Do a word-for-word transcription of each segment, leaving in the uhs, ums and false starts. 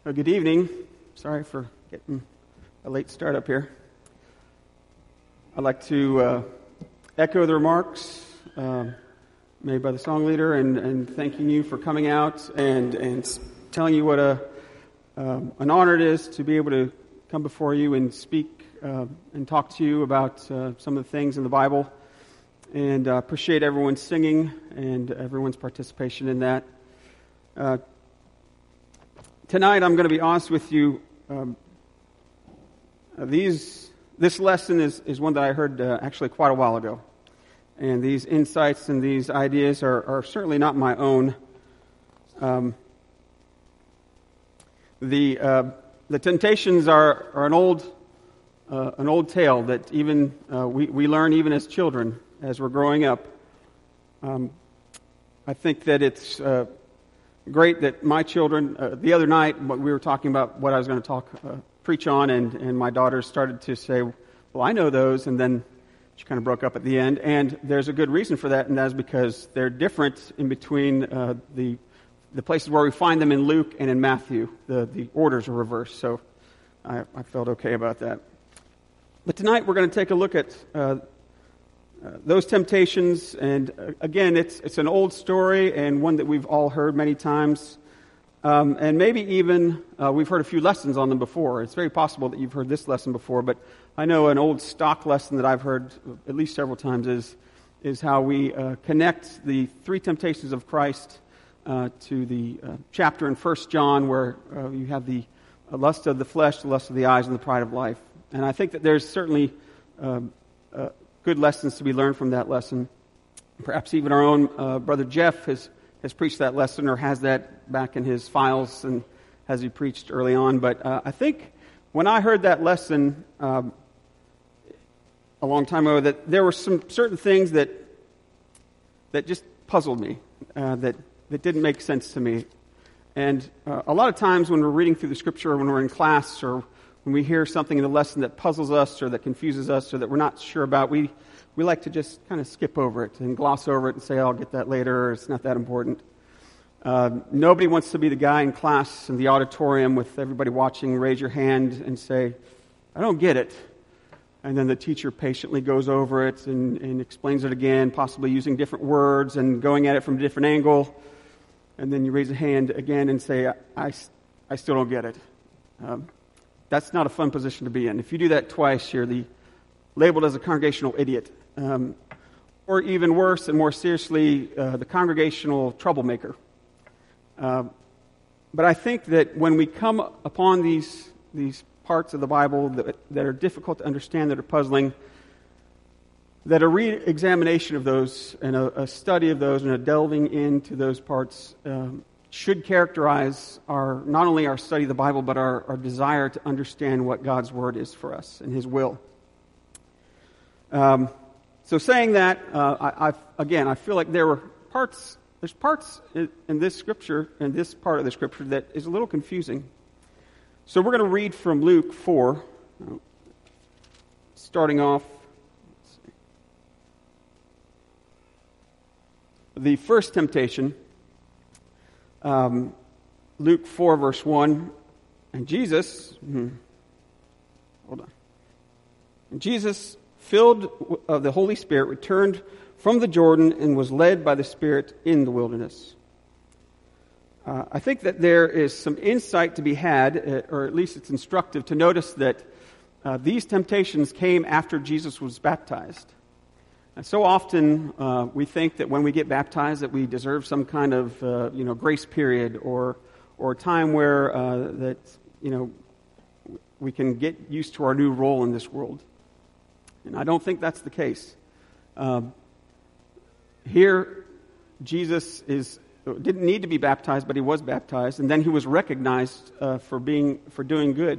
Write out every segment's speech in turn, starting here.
Well, good evening. Sorry for getting a late start up here. I'd like to uh, echo the remarks uh, made by the song leader and, and thanking you for coming out and, and telling you what a um, an honor it is to be able to come before you and speak uh, and talk to you about uh, some of the things in the Bible. And uh, appreciate everyone's singing and everyone's participation in that. Uh, Tonight, I'm going to be honest with you. Um, uh, these this lesson is, is one that I heard uh, actually quite a while ago, and these insights and these ideas are, are certainly not my own. Um, the uh, the temptations are, are an old uh, an old tale that even uh, we we learn even as children as we're growing up. Um, I think that it's. Uh, Great that my children, uh, the other night, we were talking about what I was going to talk, uh, preach on, and, and my daughter started to say, well, I know those, and then she kind of broke up at the end, and there's a good reason for that, and that is because they're different in between uh, the the places where we find them in Luke and in Matthew. The, the orders are reversed, so I, I felt okay about that. But tonight we're going to take a look at uh, Uh, those temptations, and uh, again, it's it's an old story and one that we've all heard many times, um, and maybe even uh, we've heard a few lessons on them before. It's very possible that you've heard this lesson before, but I know an old stock lesson that I've heard at least several times is is how we uh, connect the three temptations of Christ uh, to the uh, chapter in First John where uh, you have the uh, lust of the flesh, the lust of the eyes, and the pride of life. And I think that there's certainly um, uh, good lessons to be learned from that lesson. Perhaps even our own uh, brother Jeff has, has preached that lesson or has that back in his files and has he preached early on. But uh, I think when I heard that lesson um, a long time ago, that there were some certain things that that just puzzled me, uh, that, that didn't make sense to me. And uh, a lot of times when we're reading through the Scripture, or when we're in class, or when we hear something in the lesson that puzzles us or that confuses us or that we're not sure about, we we like to just kind of skip over it and gloss over it and say, oh, I'll get that later, or it's not that important. Uh, nobody wants to be the guy in class in the auditorium with everybody watching, raise your hand and say, I don't get it. And then the teacher patiently goes over it and, and explains it again, possibly using different words and going at it from a different angle. And then you raise a hand again and say, I, I, I still don't get it. Um, That's not a fun position to be in. If you do that twice, you're the labeled as a congregational idiot. Um, or even worse and more seriously, uh, the congregational troublemaker. Uh, but I think that when we come upon these these parts of the Bible that, that are difficult to understand, that are puzzling, that a re-examination of those and a, a study of those and a delving into those parts um, should characterize our not only our study of the Bible, but our, our desire to understand what God's Word is for us and His will. Um, so saying that, uh, I, I again, I feel like there were parts, there's parts in, in this Scripture, in this part of the Scripture, that is a little confusing. So we're going to read from Luke four, starting off. Let's see, the first temptation. Um, Luke four, verse one, and Jesus, hmm, hold on. And Jesus, filled of the Holy Spirit, returned from the Jordan and was led by the Spirit in the wilderness. Uh, I think that there is some insight to be had, uh, or at least it's instructive to notice that uh, these temptations came after Jesus was baptized. And so often uh, we think that when we get baptized that we deserve some kind of uh, you know grace period or or time where uh, that you know we can get used to our new role in this world. And I don't think that's the case. Um, here, Jesus is didn't need to be baptized, but he was baptized, and then he was recognized uh, for being for doing good.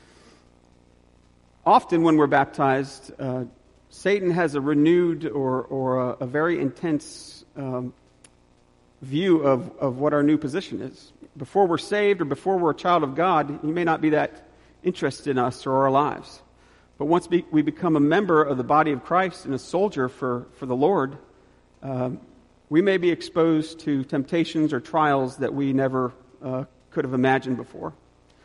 Often when we're baptized, Uh, Satan has a renewed or, or a, a very intense um, view of, of what our new position is. Before we're saved or before we're a child of God, he may not be that interested in us or our lives. But once we, we become a member of the body of Christ and a soldier for, for the Lord, um, we may be exposed to temptations or trials that we never uh, could have imagined before.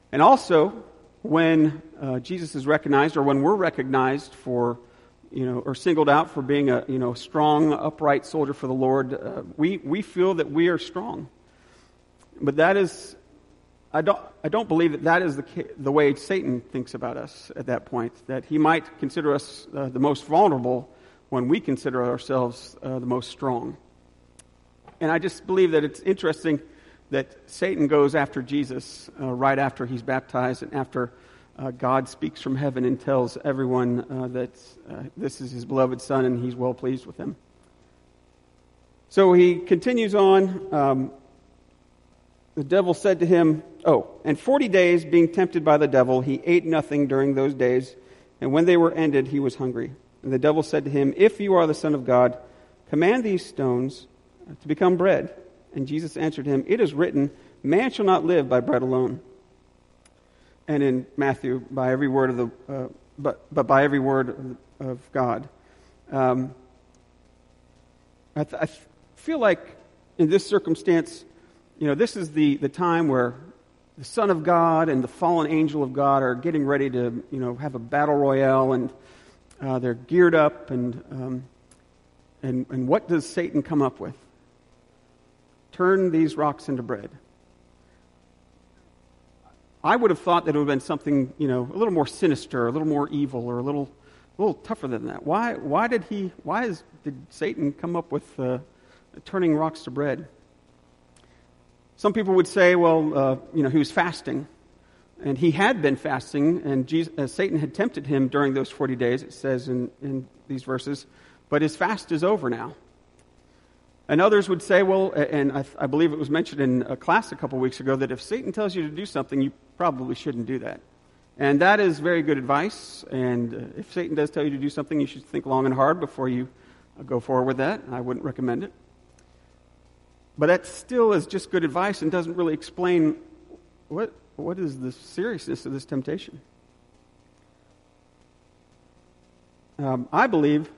And also, when uh, Jesus is recognized, or when we're recognized for, you know, or singled out for being a, you know, strong, upright soldier for the Lord, uh, we we feel that we are strong. But that is, I don't I don't believe that that is the the way Satan thinks about us at that point. That he might consider us uh, the most vulnerable when we consider ourselves uh, the most strong. And I just believe that it's interesting that Satan goes after Jesus uh, right after he's baptized and after uh, God speaks from heaven and tells everyone uh, that uh, this is his beloved Son and he's well pleased with him. So he continues on. Um, the devil said to him, oh, and forty days being tempted by the devil, he ate nothing during those days, and when they were ended, he was hungry. And the devil said to him, if you are the Son of God, command these stones to become bread. And Jesus answered him, it is written, man shall not live by bread alone. And in Matthew, by every word of the, uh, but but by every word of, of God. Um, I, th- I feel like in this circumstance, you know, this is the, the time where the Son of God and the fallen angel of God are getting ready to, you know, have a battle royale, and uh, they're geared up, and um, and and what does Satan come up with? Turn these rocks into bread. I would have thought that it would have been something, you know, a little more sinister, a little more evil, or a little, a little tougher than that. Why? Why did he? Why is, did Satan come up with uh, turning rocks to bread? Some people would say, well, uh, you know, he was fasting, and he had been fasting, and Jesus, uh, Satan had tempted him during those forty days. It says in, in these verses, but his fast is over now. And others would say, well, and I, I believe it was mentioned in a class a couple weeks ago, that if Satan tells you to do something, you probably shouldn't do that. And that is very good advice. And uh, if Satan does tell you to do something, you should think long and hard before you uh, go forward with that. I wouldn't recommend it. But that still is just good advice and doesn't really explain what what is the seriousness of this temptation. Um, I believe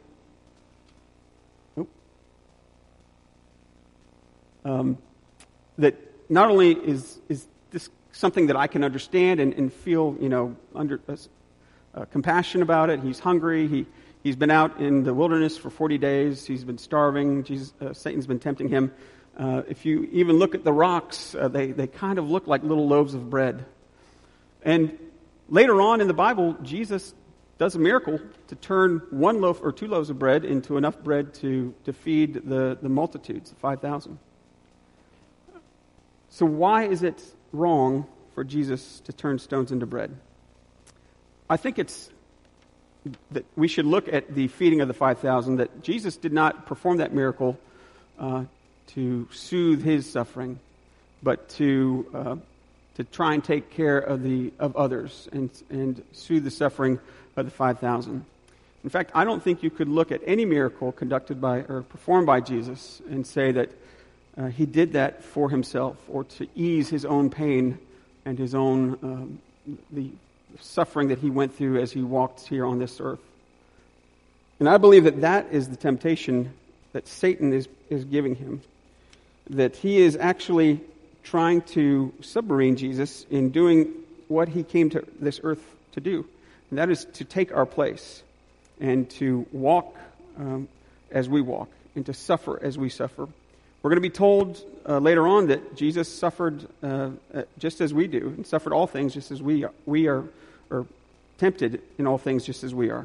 Um, that not only is is this something that I can understand and, and feel, you know, under uh, uh, compassion about it. He's hungry. He he's been out in the wilderness for forty days. He's been starving. Jesus, uh, Satan's been tempting him. Uh, if you even look at the rocks, uh, they they kind of look like little loaves of bread. And later on in the Bible, Jesus does a miracle to turn one loaf or two loaves of bread into enough bread to to feed the the multitudes, the five thousand. So why is it wrong for Jesus to turn stones into bread? I think it's that we should look at the feeding of the five thousand, that Jesus did not perform that miracle uh, to soothe his suffering, but to uh, to try and take care of the of others and and soothe the suffering of the five thousand. In fact, I don't think you could look at any miracle conducted by or performed by Jesus and say that Uh, he did that for himself or to ease his own pain and his own um, the suffering that he went through as he walked here on this earth. And I believe that that is the temptation that Satan is, is giving him, that he is actually trying to submarine Jesus in doing what he came to this earth to do, and that is to take our place and to walk um, as we walk and to suffer as we suffer. We're going to be told uh, later on that Jesus suffered uh, just as we do, and suffered all things just as we are, we are, or tempted in all things just as we are.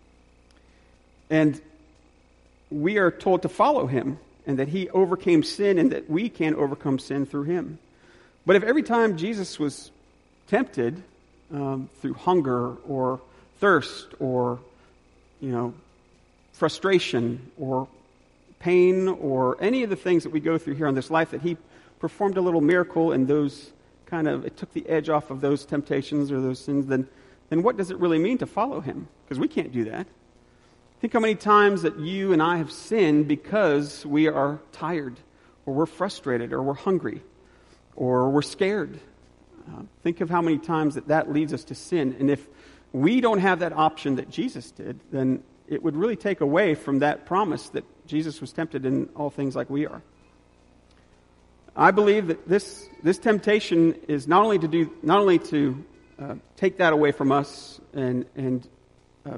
And we are told to follow him, and that he overcame sin, and that we can overcome sin through him. But if every time Jesus was tempted um, through hunger or thirst or, you know, frustration or pain or any of the things that we go through here on this life, that he performed a little miracle and those kind of, it took the edge off of those temptations or those sins, then, then what does it really mean to follow him? Because we can't do that. Think how many times that you and I have sinned because we are tired, or we're frustrated, or we're hungry, or we're scared. Uh, think of how many times that that leads us to sin. And if we don't have that option that Jesus did, then it would really take away from that promise that Jesus was tempted in all things like we are. I believe that this this temptation is not only to do not only to uh, take that away from us and and uh,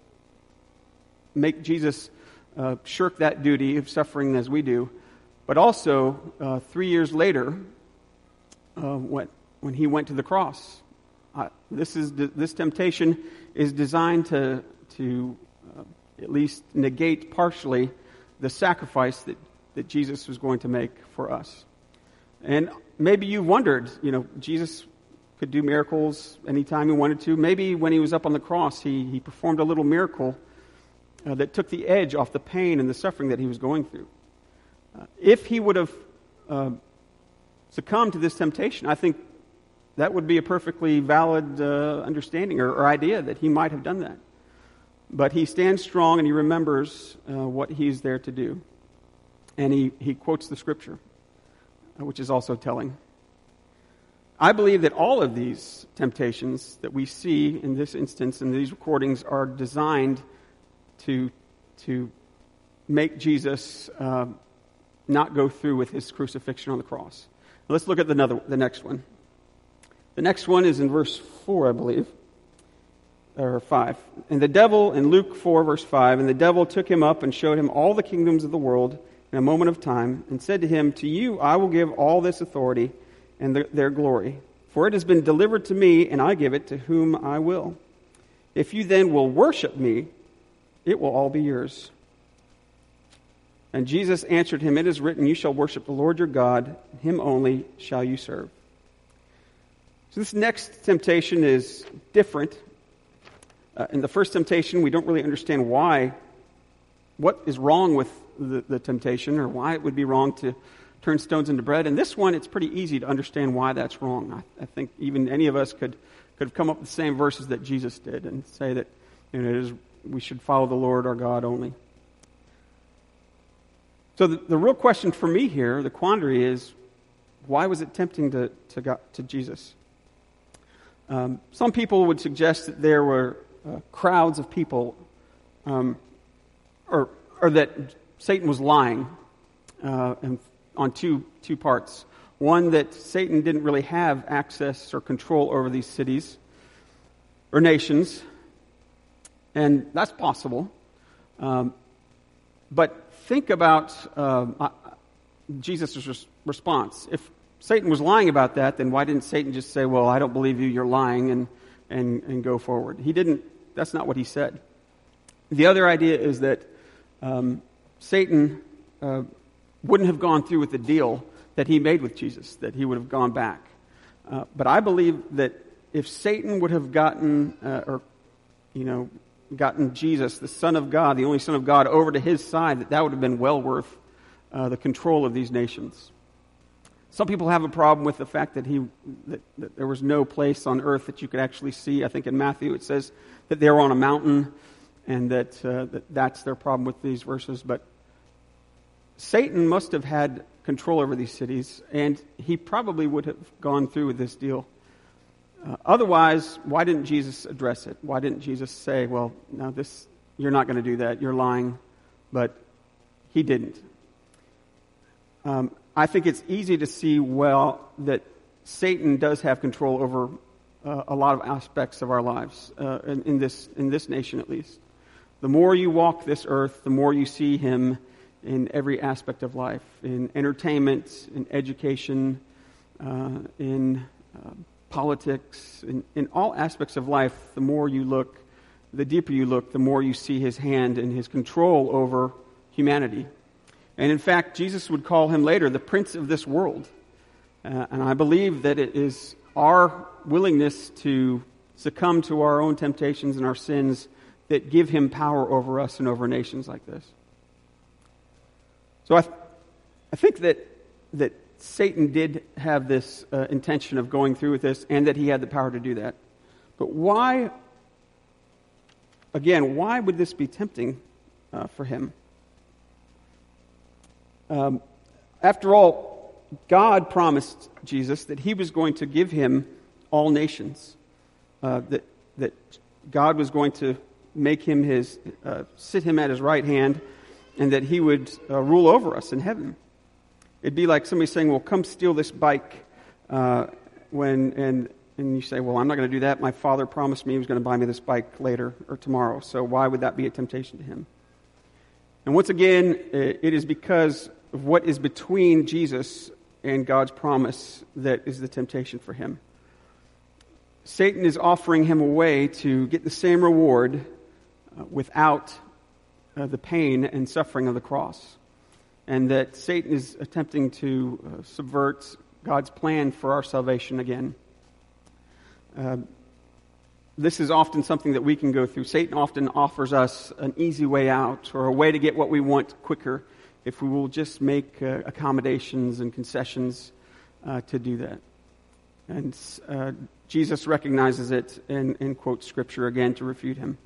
make Jesus uh, shirk that duty of suffering as we do, but also uh, three years later, uh, when when he went to the cross, uh, this is this temptation is designed to to uh, at least negate partially the sacrifice that, that Jesus was going to make for us. And maybe you wondered, you know, Jesus could do miracles anytime he wanted to. Maybe when he was up on the cross, he, he performed a little miracle uh, that took the edge off the pain and the suffering that he was going through. Uh, if he would have uh, succumbed to this temptation, I think that would be a perfectly valid uh, understanding or, or idea that he might have done that. But he stands strong and he remembers uh, what he's there to do. And he, he quotes the scripture, uh, which is also telling. I believe that all of these temptations that we see in this instance, in these recordings, are designed to, to make Jesus uh, not go through with his crucifixion on the cross. Now let's look at the, another, the next one. The next one is in verse four, I believe. Or five. And the devil, in Luke four, verse five, and the devil took him up and showed him all the kingdoms of the world in a moment of time, and said to him, to you I will give all this authority and the, their glory, for it has been delivered to me, and I give it to whom I will. If you then will worship me, it will all be yours. And Jesus answered him, it is written, you shall worship the Lord your God, and him only shall you serve. So this next temptation is different. Uh, in the first temptation, we don't really understand why, what is wrong with the, the temptation, or why it would be wrong to turn stones into bread. And this one, it's pretty easy to understand why that's wrong. I, I think even any of us could, could have come up with the same verses that Jesus did and say that, you know, it is, we should follow the Lord our God only. So the, the real question for me here, the quandary is, why was it tempting to, to, God, to Jesus? Um, some people would suggest that there were Uh, crowds of people, um, or or that Satan was lying uh, and on two two parts. One, that Satan didn't really have access or control over these cities or nations, and that's possible. Um, but think about uh, Jesus' res- response. If Satan was lying about that, then why didn't Satan just say, "Well, I don't believe you. You're lying," and and and go forward? He didn't. That's not what he said. The other idea is that um, Satan uh, wouldn't have gone through with the deal that he made with Jesus, that he would have gone back. Uh, but I believe that if Satan would have gotten, uh, or, you know, gotten Jesus, the Son of God, the only Son of God, over to his side, that that would have been well worth uh, the control of these nations. Some people have a problem with the fact that he that, that there was no place on earth that you could actually see. I think in Matthew it says that they were on a mountain, and that, uh, that that's their problem with these verses. But Satan must have had control over these cities, and he probably would have gone through with this deal. Uh, otherwise, why didn't Jesus address it? Why didn't Jesus say, well, no, this you're not going to do that. You're lying. But he didn't. Um, I think it's easy to see, well, that Satan does have control over uh, a lot of aspects of our lives, uh, in, in this in this nation at least. The more you walk this earth, the more you see him in every aspect of life, in entertainment, in education, uh, in uh, politics, in, in all aspects of life. The more you look, the deeper you look, the more you see his hand and his control over humanity. And in fact, Jesus would call him later the prince of this world. Uh, and I believe that it is our willingness to succumb to our own temptations and our sins that give him power over us and over nations like this. So I, th- I think that that Satan did have this uh, intention of going through with this, and that he had the power to do that. But why, again, why would this be tempting uh, for him? Um, after all, God promised Jesus that he was going to give him all nations, uh, that that God was going to make him his, uh, sit him at his right hand, and that he would uh, rule over us in heaven. It'd be like somebody saying, well, come steal this bike, uh, when, and, and you say, well, I'm not going to do that. My father promised me he was going to buy me this bike later or tomorrow. So why would that be a temptation to him? And once again, it is because of what is between Jesus and God's promise that is the temptation for him. Satan is offering him a way to get the same reward uh, without uh, the pain and suffering of the cross. And that Satan is attempting to uh, subvert God's plan for our salvation again. Uh, this is often something that we can go through. Satan often offers us an easy way out or a way to get what we want quicker if we will just make uh, accommodations and concessions uh, to do that. And uh, Jesus recognizes it and, and quotes Scripture again to refute him.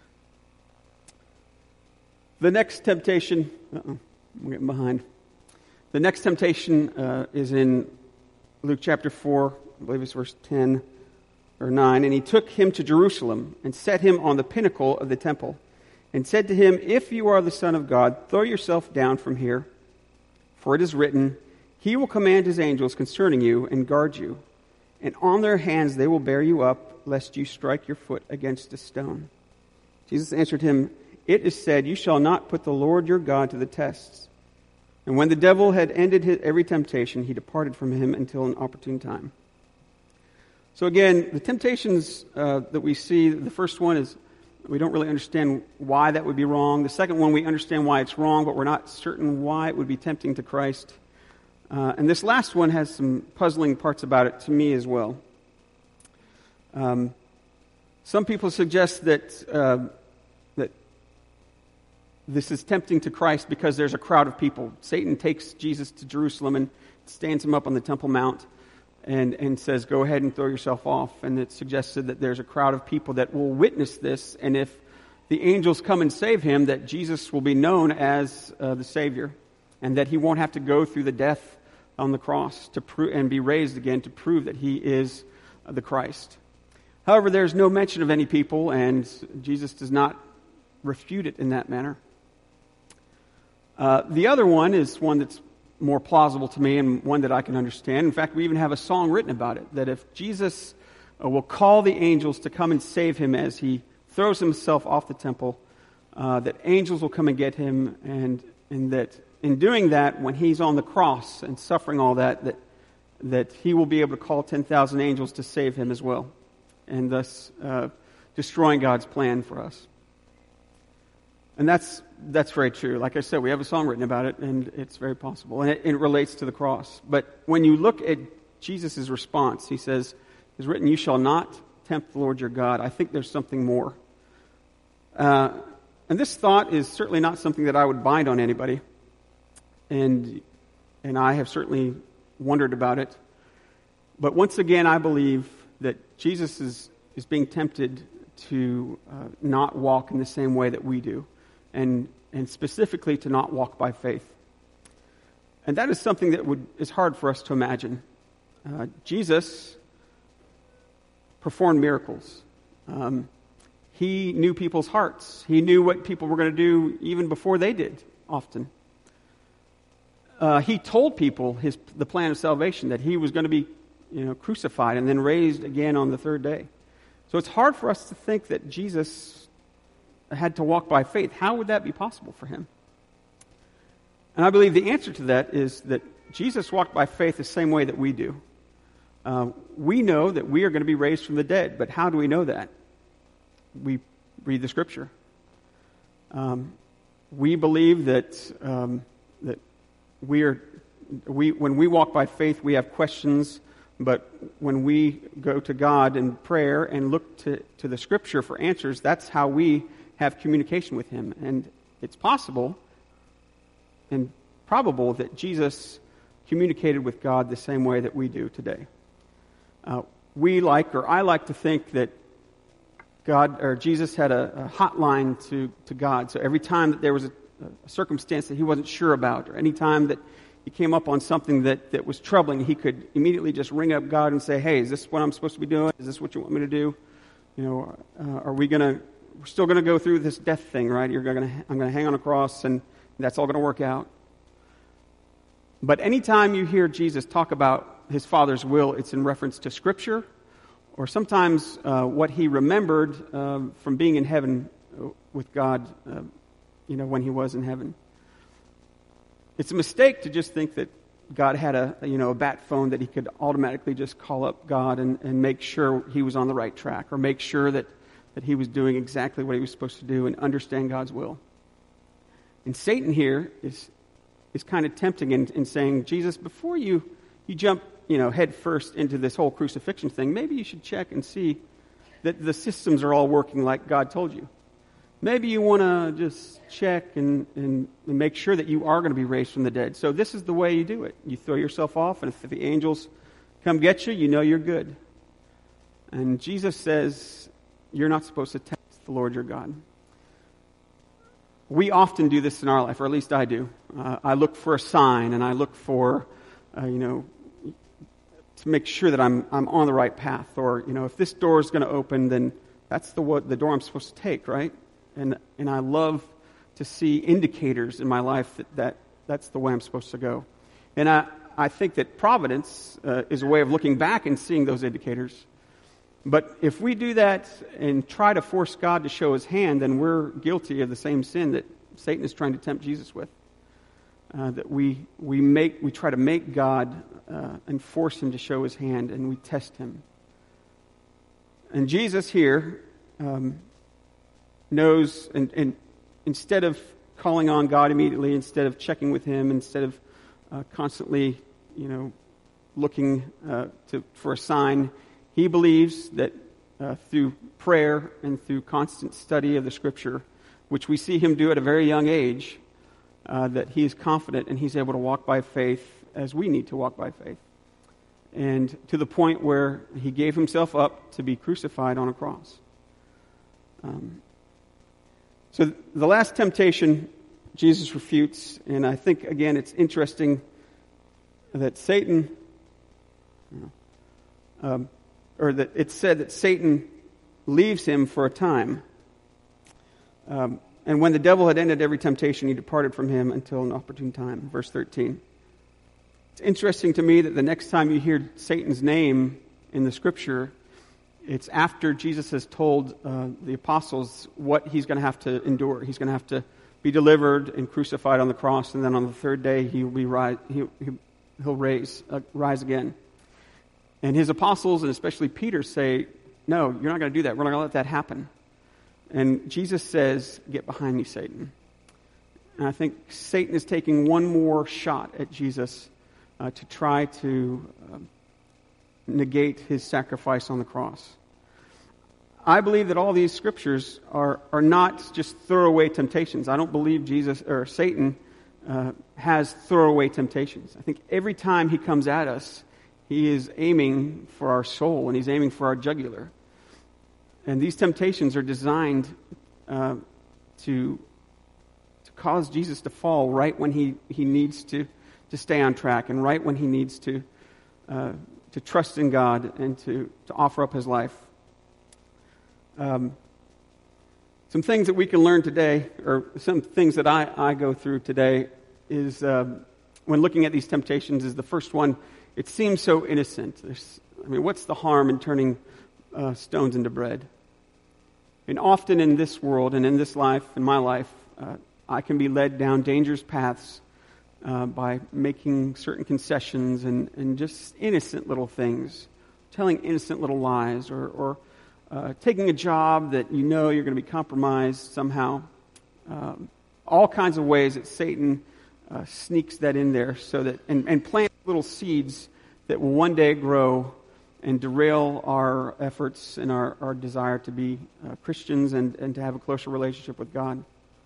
The next temptation... Uh-oh. I'm getting behind. The next temptation uh, is in Luke chapter four, I believe it's verse ten or nine. And he took him to Jerusalem and set him on the pinnacle of the temple and said to him, if you are the Son of God, throw yourself down from here. For it is written, he will command his angels concerning you and guard you. And on their hands they will bear you up, lest you strike your foot against a stone. Jesus answered him, it is said, you shall not put the Lord your God to the test. And when the devil had ended his every temptation, he departed from him until an opportune time. So again, the temptations uh, that we see, the first one is we don't really understand why that would be wrong. The second one, we understand why it's wrong, but we're not certain why it would be tempting to Christ. Uh, and this last one has some puzzling parts about it to me as well. Um, some people suggest that uh, that this is tempting to Christ because there's a crowd of people. Satan takes Jesus to Jerusalem and stands him up on the Temple Mount and, and says, go ahead and throw yourself off. And it's suggested that there's a crowd of people that will witness this, and if the angels come and save him, that Jesus will be known as uh, the Savior, and that he won't have to go through the death on the cross to pro- and be raised again to prove that he is uh, the Christ. However, there's no mention of any people, and Jesus does not refute it in that manner. Uh, the other one is one that's more plausible to me and one that I can understand. In fact, we even have a song written about it, that if Jesus uh, will call the angels to come and save him as he throws himself off the temple, uh, that angels will come and get him, and, and that in doing that, when he's on the cross and suffering all that, that, that he will be able to call ten thousand angels to save him as well, and thus uh, destroying God's plan for us. And that's that's very true. Like I said, we have a song written about it, and it's very possible. And it, it relates to the cross. But when you look at Jesus' response, he says, it's written, you shall not tempt the Lord your God. I think there's something more. Uh, and this thought is certainly not something that I would bind on anybody. And, and I have certainly wondered about it. But once again, I believe that Jesus is, is being tempted to uh, not walk in the same way that we do. And and specifically to not walk by faith. And that is something that would is hard for us to imagine. Uh, Jesus performed miracles. Um, he knew people's hearts. He knew what people were going to do even before they did, often. Uh, he told people his the plan of salvation, that he was going to be you know, crucified and then raised again on the third day. So it's hard for us to think that Jesus had to walk by faith. How would that be possible for him? And I believe the answer to that is that Jesus walked by faith the same way that we do. Uh, we know that we are going to be raised from the dead, but how do we know that? We read the Scripture. Um, we believe that um, that we are we when we walk by faith, we have questions, but when we go to God in prayer and look to, to the Scripture for answers, that's how we have communication with him. And it's possible and probable that Jesus communicated with God the same way that we do today. Uh, we like, or I like to think that God or Jesus had a, a hotline to, to God. So every time that there was a, a circumstance that he wasn't sure about, or any time that he came up on something that, that was troubling, he could immediately just ring up God and say, hey, is this what I'm supposed to be doing? Is this what you want me to do? You know, uh, are we going to We're still going to go through this death thing, right? You're going to, I'm going to hang on a cross, and that's all going to work out. But anytime you hear Jesus talk about his Father's will, it's in reference to Scripture, or sometimes uh, what he remembered uh, from being in heaven with God, uh, you know, when he was in heaven. It's a mistake to just think that God had a, you know, a bat phone that he could automatically just call up God and, and make sure he was on the right track, or make sure that, that he was doing exactly what he was supposed to do and understand God's will. And Satan here is is kind of tempting in, in saying, Jesus, before you, you jump, you know, head first into this whole crucifixion thing, maybe you should check and see that the systems are all working like God told you. Maybe you want to just check and, and, and make sure that you are going to be raised from the dead. So this is the way you do it. You throw yourself off, and if the angels come get you, you know you're good. And Jesus says, you're not supposed to test the Lord your God. We often do this in our life, or at least I do. Uh, I look for a sign, and I look for, uh, you know, to make sure that I'm I'm on the right path. Or, you know, if this door is going to open, then that's the what, the door I'm supposed to take, right? And and I love to see indicators in my life that, that that's the way I'm supposed to go. And I, I think that providence uh, is a way of looking back and seeing those indicators. But if we do that and try to force God to show his hand, then we're guilty of the same sin that Satan is trying to tempt Jesus with. Uh, that we we make we try to make God uh, and force him to show his hand, and we test him. And Jesus here um, knows, and, and instead of calling on God immediately, instead of checking with him, instead of uh, constantly, you know, looking uh, to for a sign, he believes that uh, through prayer and through constant study of the Scripture, which we see him do at a very young age, uh, that he is confident and he's able to walk by faith as we need to walk by faith. And to the point where he gave himself up to be crucified on a cross. Um, so the last temptation Jesus refutes, and I think, again, it's interesting that Satan... You know, um, or that it's said that Satan leaves him for a time. Um, and when the devil had ended every temptation, he departed from him until an opportune time. Verse thirteen. It's interesting to me that the next time you hear Satan's name in the Scripture, it's after Jesus has told uh, the apostles what he's going to have to endure. He's going to have to be delivered and crucified on the cross, and then on the third day he will be rise, he, he'll raise, uh, rise again. And his apostles, and especially Peter, say, no, you're not going to do that. We're not going to let that happen. And Jesus says, get behind me, Satan. And I think Satan is taking one more shot at Jesus uh, to try to uh, negate his sacrifice on the cross. I believe that all these scriptures are, are not just throwaway temptations. I don't believe Jesus or Satan uh, has throwaway temptations. I think every time he comes at us, he is aiming for our soul, and he's aiming for our jugular. And these temptations are designed uh, to to cause Jesus to fall right when he, he needs to, to stay on track, and right when he needs to uh, to trust in God and to, to offer up his life. Um, some things that we can learn today, or some things that I, I go through today, is uh, when looking at these temptations, is the first one. It seems so innocent. There's, I mean, what's the harm in turning uh, stones into bread? And often in this world and in this life, in my life, uh, I can be led down dangerous paths uh, by making certain concessions and, and just innocent little things, telling innocent little lies, or, or uh, taking a job that you know you're going to be compromised somehow. Um, all kinds of ways that Satan uh, sneaks that in there, so that and, and plants little seeds that will one day grow and derail our efforts and our, our desire to be uh, Christians and, and to have a closer relationship with God.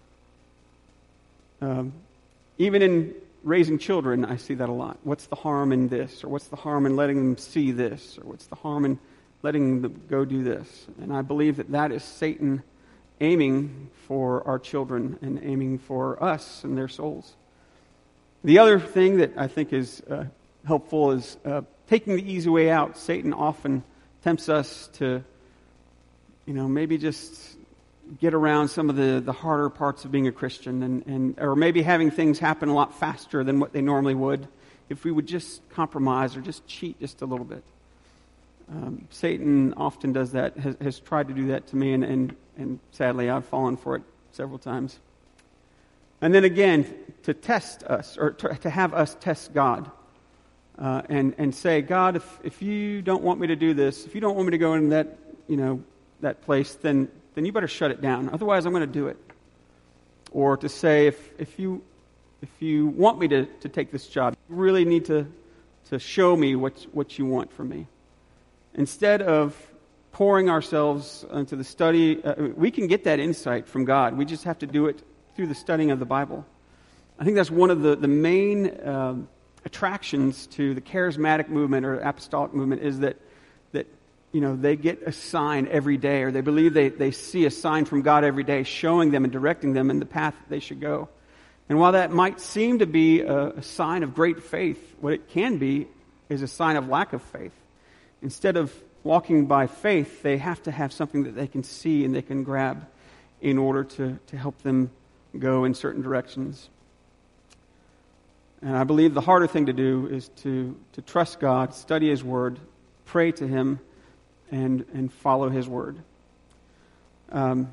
Um, even in raising children, I see that a lot. What's the harm in this? Or what's the harm in letting them see this? Or what's the harm in letting them go do this? And I believe that that is Satan aiming for our children and aiming for us and their souls. The other thing that I think is uh, helpful is uh, taking the easy way out. Satan often tempts us to, you know, maybe just get around some of the, the harder parts of being a Christian, and, and or maybe having things happen a lot faster than what they normally would. if we would just compromise or just cheat just a little bit. Um, Satan often does that, has, has tried to do that to me, and, and, and sadly I've fallen for it several times. And then again, to test us, or to, to have us test God, uh, and, and say, God, if, if you don't want me to do this, if you don't want me to go in that, you know, that place, then, then you better shut it down. Otherwise, I'm going to do it. Or to say, if, if you if you want me to, to take this job, you really need to, to show me what, what you want from me. Instead of pouring ourselves into the study, uh, we can get that insight from God. We just have to do it through the studying of the Bible. I think that's one of the, the main um, attractions to the charismatic movement or apostolic movement is that, that you know, they get a sign every day, or they believe they, they see a sign from God every day showing them and directing them in the path that they should go. And while that might seem to be a, a sign of great faith, what it can be is a sign of lack of faith. Instead of walking by faith, they have to have something that they can see and they can grab in order to, to help them go in certain directions. And I believe the harder thing to do is to, to trust God, study His Word, pray to Him, and, and follow His Word. Um,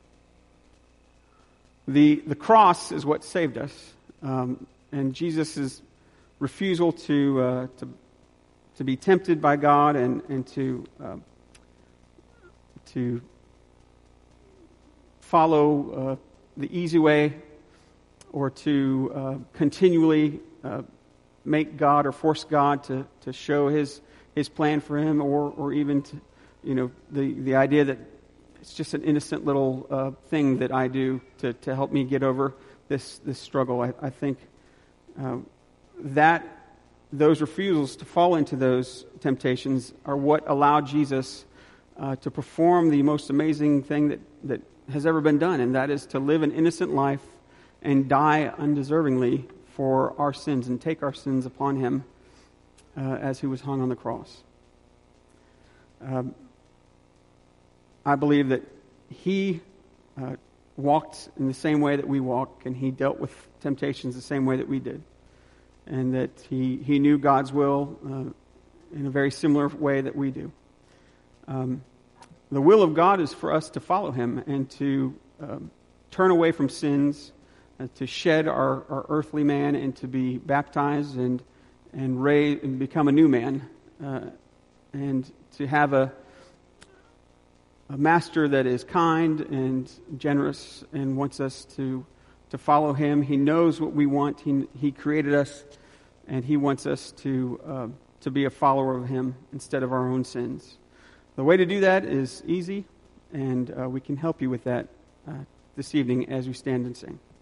the, the cross is what saved us. Um, and Jesus' refusal to, uh, to to be tempted by God and, and to uh, to follow uh, the easy way, or to uh, continually uh, make God or force God to, to show his his plan for him, or or even to, you know, the, the idea that it's just an innocent little uh, thing that I do to, to help me get over this this struggle. I, I think uh, that those refusals to fall into those temptations are what allowed Jesus uh, to perform the most amazing thing that, that has ever been done, and that is to live an innocent life and die undeservingly for our sins and take our sins upon him uh, as he was hung on the cross. Um, I believe that he uh, walked in the same way that we walk, and he dealt with temptations the same way that we did. And that he, he knew God's will uh, in a very similar way that we do. Um, the will of God is for us to follow him and to um, turn away from sins, uh, to shed our, our earthly man, and to be baptized and and raise and become a new man, uh, and to have a a master that is kind and generous and wants us to. to follow him. He knows what we want. He he created us, and he wants us to uh, to be a follower of him instead of our own sins. The way to do that is easy, and uh, we can help you with that uh, this evening as we stand and sing.